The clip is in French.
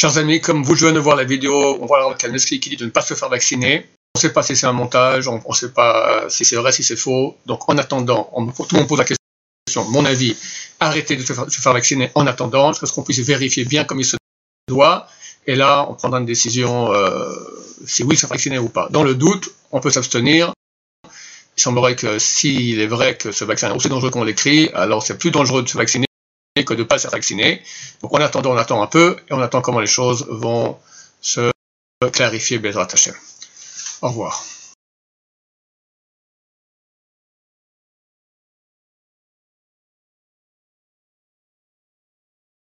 Chers amis, comme vous, je viens de voir la vidéo, on voit Kalmeski qui dit de ne pas se faire vacciner. On ne sait pas si c'est un montage, on ne sait pas si c'est vrai, si c'est faux. Donc en attendant, tout le monde pose la question, mon avis, arrêtez de se faire vacciner en attendant, jusqu'à ce qu'on puisse vérifier bien comme il se doit. Et là, on prendra une décision si oui, se faire vacciner ou pas. Dans le doute, on peut s'abstenir. Il semblerait que s'il est vrai que ce vaccin est aussi dangereux qu'on l'écrit, alors c'est plus dangereux de se vacciner que de ne pas se faire vacciner. Donc en attendant, on attend un peu et on attend comment les choses vont se clarifier. Bezrat Hashem. Au revoir.